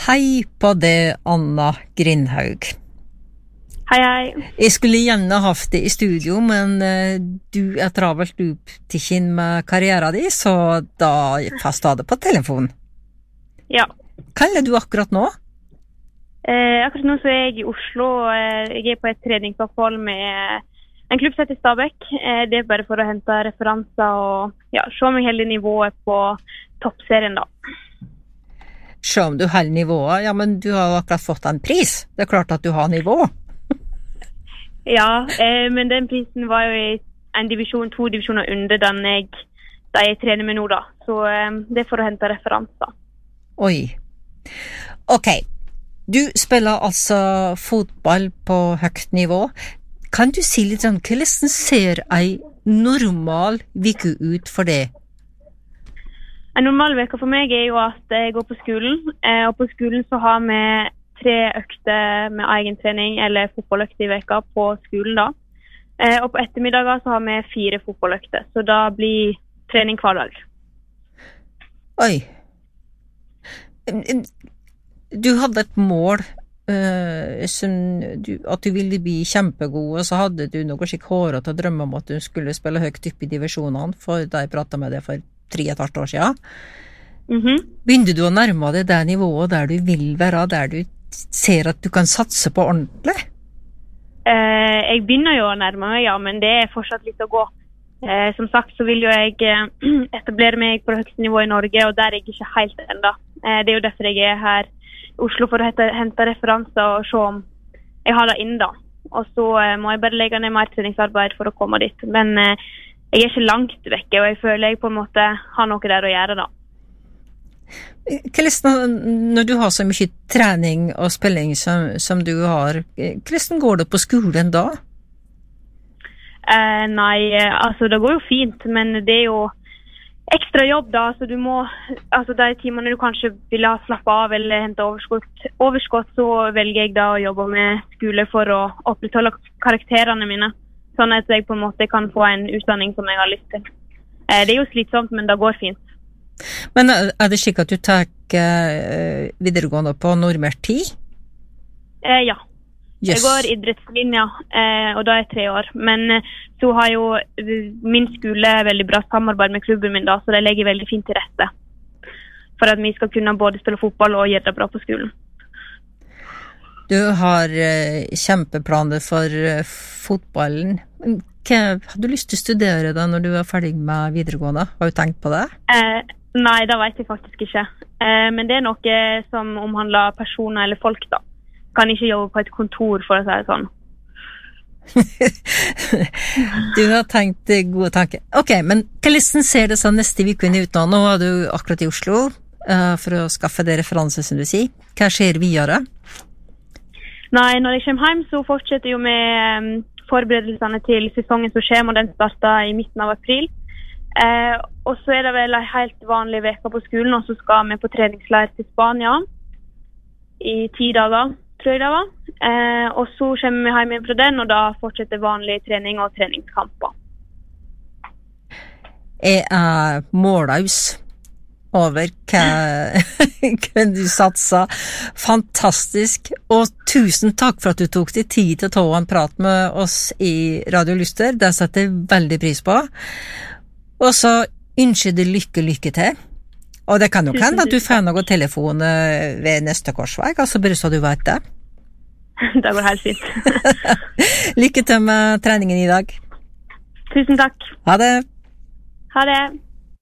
Hei på det, Anna Grindhaug. Hei. Jeg skulle gjerne haft det i studio, men du travelt opptatt med karrieren din, så da fast ha det på telefon. Ja. Hva er du akkurat nå? Akkurat nå så er jeg i Oslo. Jeg er på et treningsopphold med en klubb som heter Stabæk. Det er bare for å hente referanser og se om jeg holder nivået på toppserien da. Se om du holder nivået? Ja, men du har jo akkurat fått en pris. Det er klart at du har nivå. Ja, men den prisen var jo i en divisjon, 2 divisjoner under den jeg trener med nå da. Så det er for å hente referanser. Oi. Ok, du spiller altså fotball på høyt nivå. Kan du si litt sånn, hvordan ser en normal uke ut for det? En normal uke for meg er jo at jeg går på skolen, og på skolen så har vi 3 økter med egen trening, eller fotballøkter i veka på skolen da. Og på ettermiddager så har vi 4 fotballøkter, så da blir trening hver dag. Oi. Du hadde et mål at du ville bli kjempegod, og så hadde du noe skikk håret til å drømme om at du skulle spille høyt opp i divisjonene, for da jeg pratet med deg for 3,5 år siden. Begynner du å nærme deg det nivået der du vil være, der du ser at du kan satse på ordentlig? Jeg begynner jo å nærme meg, ja, men det er fortsatt litt å gå. Som sagt så vil jo jeg etablere meg på det høyeste nivået i Norge, og der er jeg ikke helt enda. Det er jo derfor jeg er her i Oslo for å hente referanser og se om jeg har det inn da. Og så må jeg bare legge ned mer treningsarbeid for å komme dit. Men jeg er ikke langt vekke, og jeg føler jeg på en måte har noe der å gjøre da. Når du har så mye trening og spilling som du har, hvordan går det på skolen da? Nei, altså det går jo fint, men det er jo ekstra jobb da, så du må, altså de timene du kanskje vil ha slappe av eller hente overskott, så velger jeg da å jobbe med skole for å opprettholde karakterene mine, sånn at jeg på en måte kan få en utdanning som jeg har lyst til. Det er jo slitsomt, men det går fint. Men er det slik at du tar videregående på normert tid? Ja. Yes. Jeg går idrettslinja, og da er jeg 3 år. Men så har jo min skole veldig bra samarbeid med klubben min da, så det legger veldig fint til rette for at vi skal kunne både spille fotball og gjøre det bra på skolen. Du har kjempeplaner for fotballen. Hva har du lyst til å studere da når du er ferdig med videregående? Har du tenkt på det? Nei, det vet jeg faktisk ikke. Men det er noe som omhandler personer eller folk da. Kan ikke jobbe på et kontor, for å si det sånn. Du har tenkt gode tanker. Ok, men hvordan ser det sånn neste uke ut nå? Nå er du akkurat i Oslo for å skaffe det referanse, som du sier. Hva skjer videre? Nei, når jeg kommer hjem så fortsetter jo med forberedelsene til sesongen som skjer, og den starter i midten av april. Og så er det vel en helt vanlig veka på skolen, og så skal vi på treningsleir til Spania i 10 dager. Tror jeg det var. Og så kommer vi hjem inn fra den, og da fortsetter vanlig trening og treningskamper. Jeg er målløs over hva du satser. Fantastisk, og tusen takk for at du tok deg tid til å ta en prat med oss i Radio Lyster. Det setter jeg veldig pris på. Og så ønsker jeg lykke til. Og det kan jo hende at du får noen telefon ved neste korsvei, altså bare så du vet det. Det går helt fint. Lykke til med treningen i dag. Tusen takk. Ha det. Ha det.